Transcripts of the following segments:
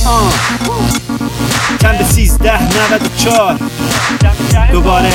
چند 1394 دوباره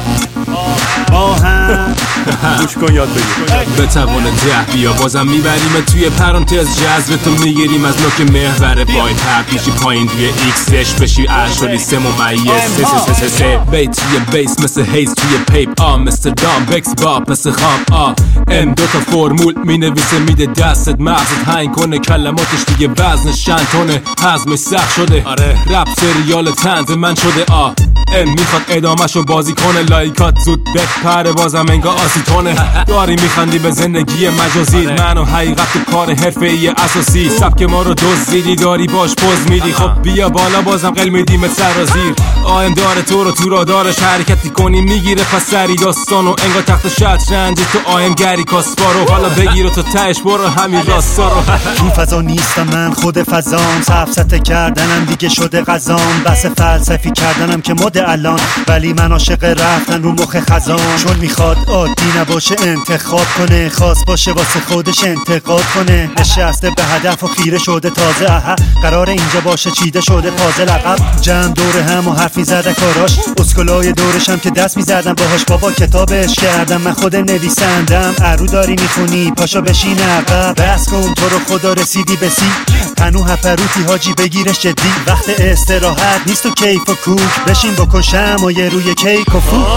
با هم گوش کن یاد بگیر به توان 10 بیا بازم میبریم توی پرانتز جذب تو میگیریم از نوک محور باید هر پیشی پایین توی ایکسش بشی اشالی 3 ممیز 3 بیت توی بیس مثل هیز توی پیپ مثل دام بکس باب مثل خام ام دوتا فرمول مینویسه میده دستت مغزت هنگ کنه کلماتش دیگه وزنش چند تونه هضمش سخت شده آره رپ سریال طنز من شده ام میخواد ادامهشو بازی کنه لایکات زود بپره بازم انگا آسیتونه داری میخندی به زندگی مجازی من و حقیقت تو کار حرفه‌ای اساسی سبک ما رو دزدیدی داری باش پوز میدی خب بیا بالا بازم قل میدیم سرازیر ام داره تو رو تو را دارش حرکتی کنی میگیره پس سری داستانو انگا تخت شطرنج تو ام گری کاسپارو حالا بگیر و تو تهش برو همین راستا رو این فضا نیستم من خود فضام سفسته کردنم دیگه شده غذام بس فلسفی کردنم که مد الان ولی من عاشق رفتن رو مخ خزان چون میخواد عادی نباشه انتخاب کنه خاص باشه واسه خودش انتقاد کنه نشسته به هدف و خیره شده تازه قرار اینجا باشه چیده شده تازه لقب جمع دور هم و حرف میزدن کاراش اسکلای دورشم که دست میزدم باهاش بابا کتابش کردم من خود نویسندم ارو داری میخونی پاشا بشین عقب بس کن تو رو خدا رسیدی به سی پنو هپروتی حاجی بگیرش جدی وقت استراحت نیست و کیف و کوک بشین بکن شمایه روی کیک و فوت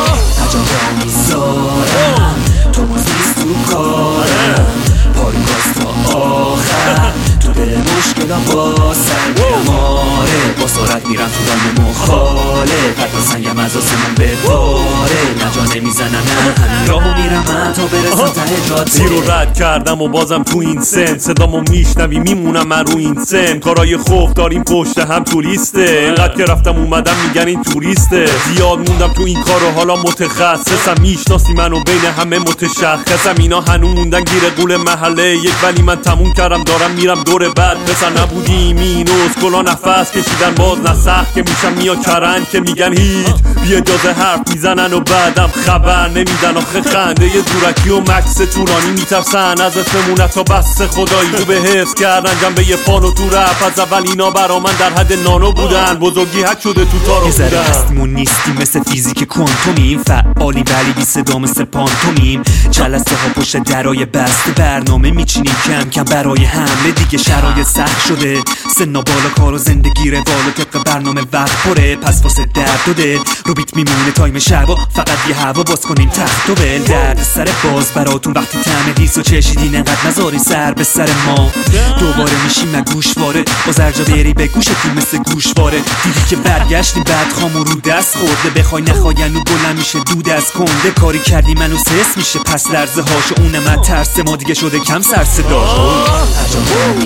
عجبا میذارم تو نیست تو کارم پایگاز تا آخر تو دل مشکلم با سنگم آره با سرعت میرم تو دام مخاله حتی سنگم از آسمون بباره نجا نمیزنم نه همین راهو میرم من تا برسم ته جاده زیر رو رد کردم و بازم تو این سن صدامو میشنوی میمونم من رو این سن کارای خوف داریم پشت هم توریسته انقدر که رفتم اومدم میگن این توریسته زیاد موندم تو این کار و حالا متخصصم میشناسی منو بین همه متشخصم اینا هنو موندن گیر قول محله یک ولی من تموم کردم دارم میرم دور بعد پسر نبودیم این اسکلا نفس کشیدن باز نسخ که میشم میا کرن که میگن هیچ بی اجازه حرف میزنن و بعدم خبر نمیدن آخه خنده یه دورکی و مکس تورانی میترسن از اسممونه تا بس خدایی تو به حفظ کردن جنبه یه فانو تو رپ از اول اینا برا من در حد نانو بودن بزرگی حک شده تو تارو بودن یه هستیمون نیستیم مثل فیزیک کوانتومیم فعالی ولی بی صدا مثل پانتومیم جلسه ها پشت درای بسته برنامه میچینیم کم کم برای حمله دیگه شرایط سخت شده سنا بالا کار و زندگی روال و طبق برنامه وقت پره پس واسه درد و دل رو بیت میمونه تایم شبا فقط یه هوا باز کنیم تخت و بل درد سر باز براتون وقتی طعم دیس و چشیدین انقدر نذاری سر به سر ما دوباره میشیم گوشواره با زرجا بری به گوشتیم مثل گوشواره دیدی که برگشتی بعد خامو رو دست خورده بخوای نخواین و بلند میشه دود از کنده کاری کردی منو سس میشه پس لرزه هاشو اونم ترس ما دیگه شده کم سر صدا عجبا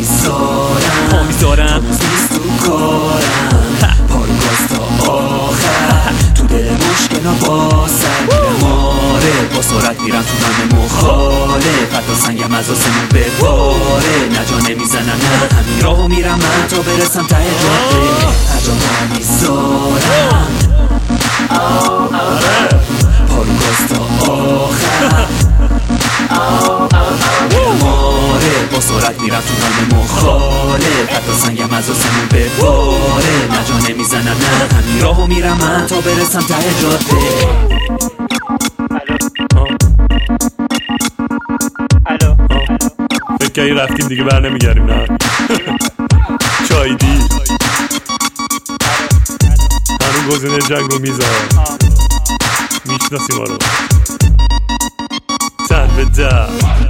میذارم نیست تو کارم پایگاز تا آخر تو دل مشکلم با سنگم آره با سرعت میرم تو دام مخاله حتی سنگم از آسمون بباره نجا نمیزنم نه همین راهو میرم من تا برسم ته جاده عجبا میذارم پایگاز تا آخر با سرعت میرم تو دام مخاله حتی سنگم از آسمون بباره نجا نمیزنم نه همین راهو میرم من تا برسم ته جاده فکر کنی رفتیم دیگه بر نمیگردیم نه چایدی هنون گزینه جنگ رو میذار میشناسی ما رو تن به در